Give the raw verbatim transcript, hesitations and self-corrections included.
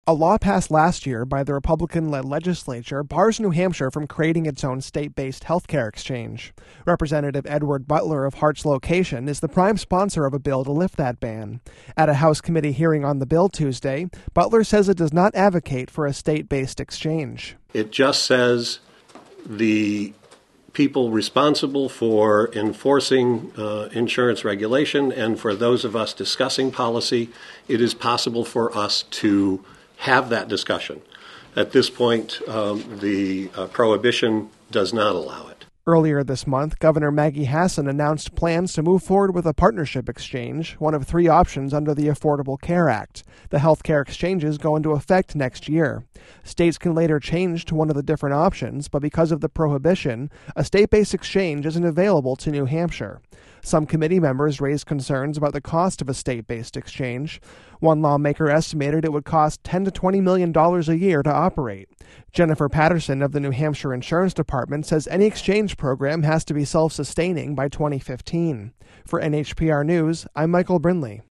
A law passed last year by the Republican-led legislature bars New Hampshire from creating its own state-based healthcare exchange. Representative Edward Butler of Hart's Location is the prime sponsor of a bill to lift that ban. At a House committee hearing on the bill Tuesday, Butler says it does not advocate for a state-based exchange. It just says the people responsible for enforcing uh, insurance regulation and for those of us discussing policy, it is possible for us to have that discussion. At this point, um, the uh, prohibition does not allow it. Earlier this month, Governor Maggie Hassan announced plans to move forward with a partnership exchange, one of three options under the Affordable Care Act. The health care exchanges go into effect next year. States can later change to one of the different options, but because of the prohibition, a state-based exchange isn't available to New Hampshire. Some committee members raised concerns about the cost of a state-based exchange. One lawmaker estimated it would cost ten to twenty million dollars a year to operate. Jennifer Patterson of the New Hampshire Insurance Department says any exchange program has to be self-sustaining by twenty fifteen. For N H P R News, I'm Michael Brindley.